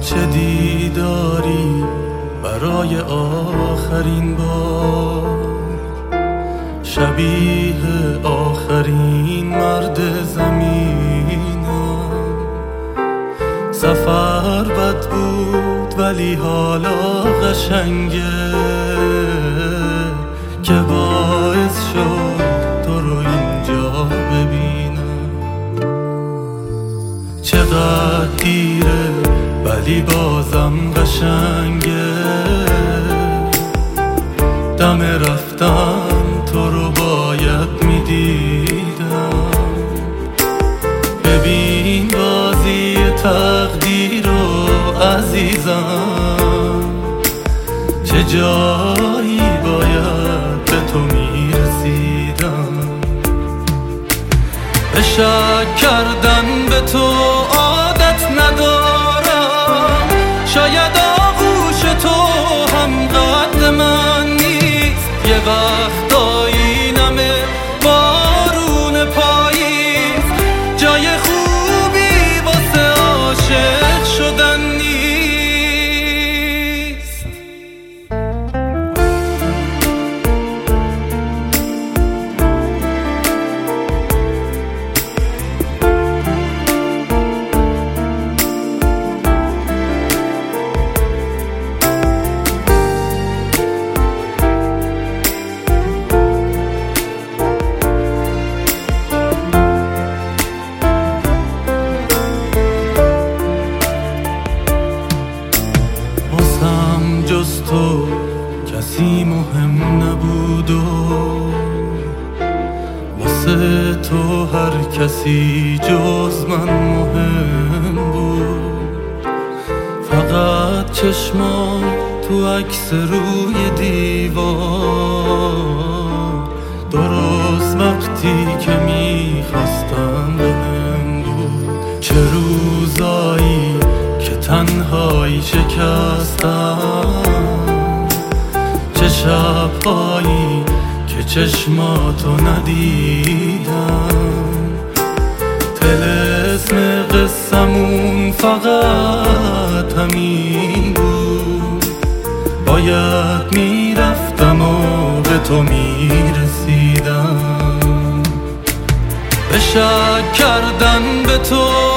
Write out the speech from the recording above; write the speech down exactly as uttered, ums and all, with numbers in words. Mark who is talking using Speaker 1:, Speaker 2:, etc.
Speaker 1: چه دیداری برای آخرین بار، شبیه آخرین مرد زمینم. سفر بد بود ولی حالا قشنگه که باعث شد تو رو اینجا ببینم. چقدر دیره ولی بازم قشنگه، دم رفتن تو رو باید میدیدم. ببین بازی تقدیر رو عزیزم، چه جایی باید به تو میرسیدم. به شک کردن به تو عادت ندارم، شاید آغوش تو هم قد من نیست. یه وقتایی نمه بارون پاییز، جای خوبی واسه عاشق شدن نیست. جز تو کسی مهم نبود و واسه تو هر کسی جز من مهم بود. فقط چشمات تو عکس روی دیوار، درست وقتی که میخواستم بهم بود. چه روزایی که تنهایی شکستم، چه شبهایی که چشماتو ندیدم. طلسم قصمون فقط همین بود، باید میرفتم و به تو میرسیدم. به شک کردن به تو